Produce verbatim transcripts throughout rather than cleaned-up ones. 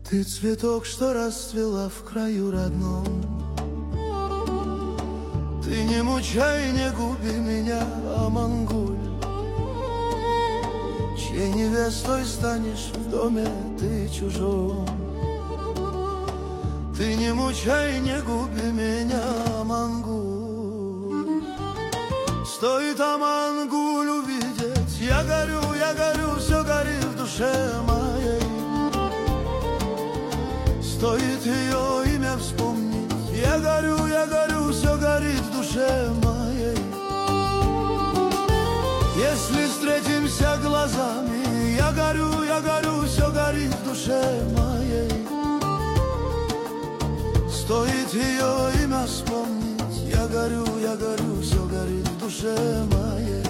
Ты цветок, что расцвела в краю родном. Ты не мучай, не губи меня, Амангуль, чьей невестой станешь в доме ты чужом. Ты не мучай, не губи меня, Амангуль. Стоит Амангуль увидеть, я горю, я горю, все горит в душе моей. Стоит ее имя вспомнить, я горю, я горю, все горит в душе моей. Если встретимся глазами, я горю, я горю, все горит в душе моей. Стоит ее имя вспомнить, я горю, я горю, все горит в душе моей.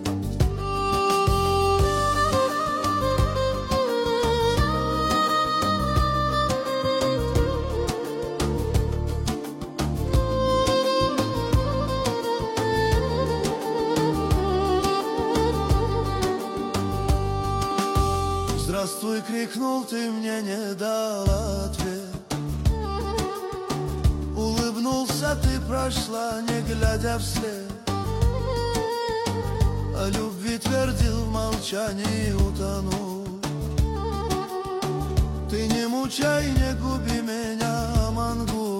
Здравствуй, крикнул, ты мне не дал ответ. Улыбнулся, ты прошла, не глядя вслед. О любви твердил, в молчании утонул. Ты не мучай, не губи меня, Амангуль,